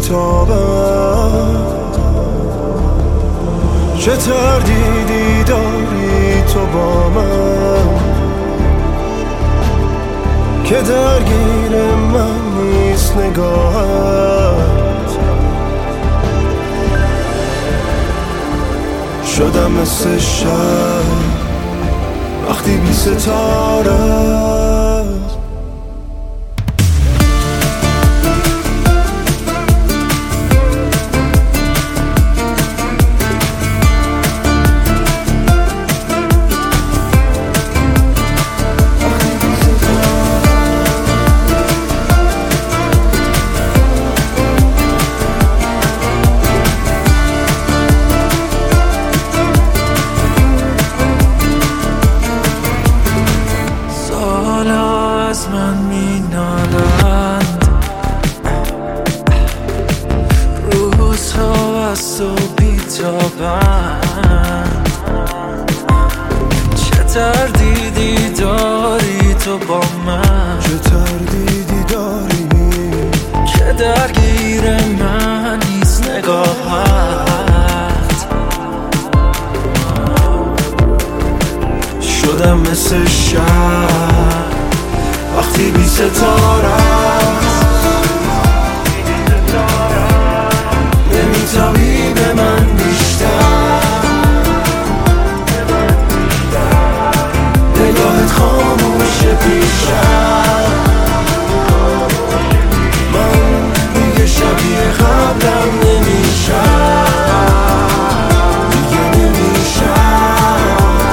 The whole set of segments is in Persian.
میتابم. چه تردیدی داری تو با من که درگیر من نیست نگاهت. شدم مثل شب وقتی بی ستاره. از من می نالند، روزها از تو بیتابند. چه تردیدی داری تو با من، چه تردیدی داری که درگیر من نیست نگاهت. شدم مثل شب وقتی بی ستاره است. نمیتابی به من بیشتر، نگاهت خاموش پیشم. من دیگه شبیه قبلم نمیشم، دیگه نمیشم.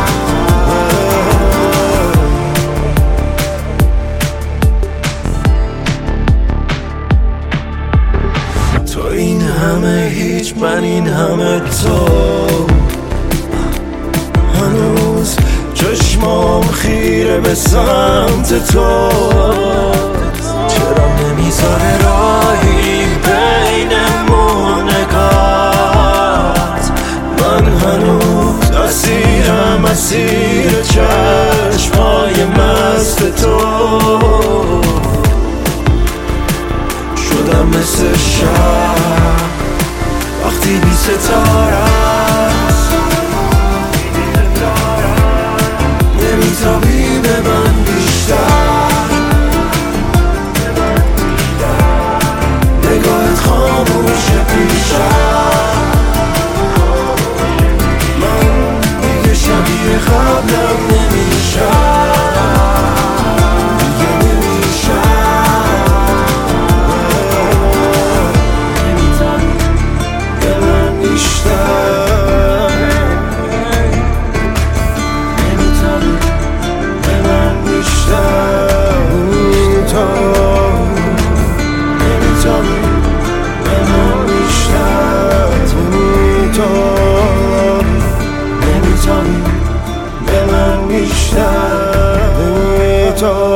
تو این همه هیچ، من این همه تو. هنوز چشمام خیره به سمت تو. چرا نمیذاره راهی بینمون نگات؟ من هنوز اسیرم، اسیر چشمای مست تو. شدم مثل شب وقتی بی ستاره است. نمیتابی به من بیشتر، نگاهت خاموش پیشم. من دیگه شبیه قبلم نمیشم، دیگه نمیشم. به من بیشتر، نمیتابی به من بیشتر. نمیتابی به من بیشتر. نمیتابی به من بیشتر.